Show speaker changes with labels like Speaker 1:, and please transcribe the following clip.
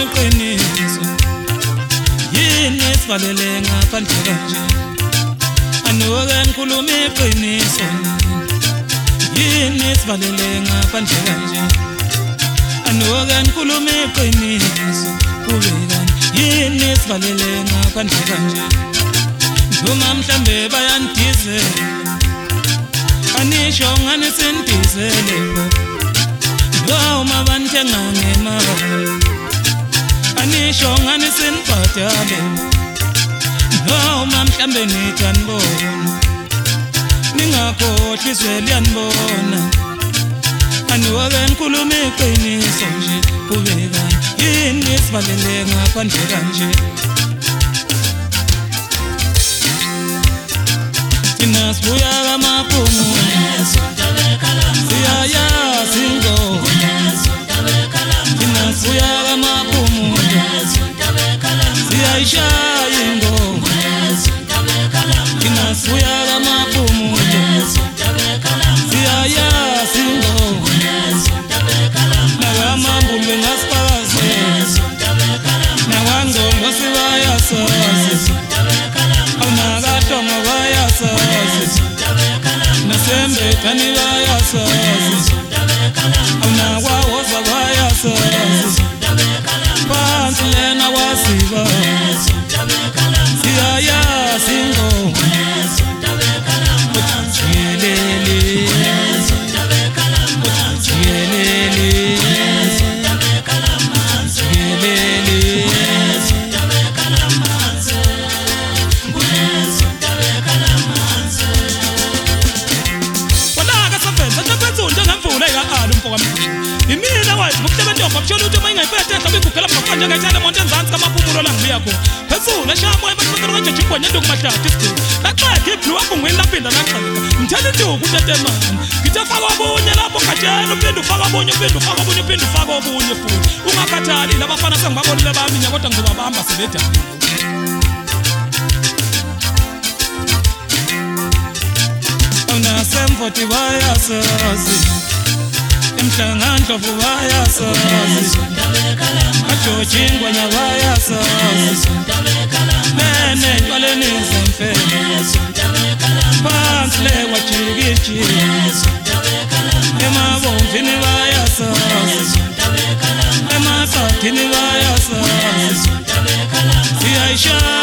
Speaker 1: iqiniso yini esivalele ngaphandle kanje anoke ngikhuluma iqiniso yini esivalele ngaphandle kanje anoke ngikhuluma iqiniso kube kanje yini esivalele ngaphandle kanje noma mhlambe bayandizela anisho ngane sendizele noma banthenga ngemali anisho ngane senibhadale noma mhlambe nithanibona ningakhohlwa izwe liyanibona anoke ngikhuluma iqiniso nje kube kanje yini esivalele ngaphandle kanje Thina sibuya kamaphumu siyayazi ngo Thina sibuya kamaphumu siyayishaya ngo Thina sibuya kamaphumu siyayazi ngo Nakamambule ngasipakaze Nawangcongo sibayasazi Awunakahlongo bayasazi Nasembe kani bayasazi Awunakwawoza bayasazi Phansi lena waziba siyayazi ngo Jiyelele Jiyelele Imina wathi ngokusebenza ngokushona ukuthi uma ingayiphethe ngabe kugela maqanje ngayithanda monke enzansi kamaphumulo la ngibuya khona phezulu eshamo ebathothola kanjani igwenya ndoku mahlathi isidini laqedwe iblu wakho ngwelaphinda laqedwe ngithela induku utetemani ngithe faka obunye lapho khatshela uphinde ufaka obunye uphinde ufaka obunye uphinde ufaka obunye futhi ungakhathali labafana sengibabonile baminya kodwa ngizobabamba sebedala Unasemfoti bayasazi Emhlangandlovu bayasazi Ajojingwa nabayasazi Nene ntwaleni zemfene Phansi lewa jikiji Emabomvini bayasazi Emasadini bayasazi Siyayishaya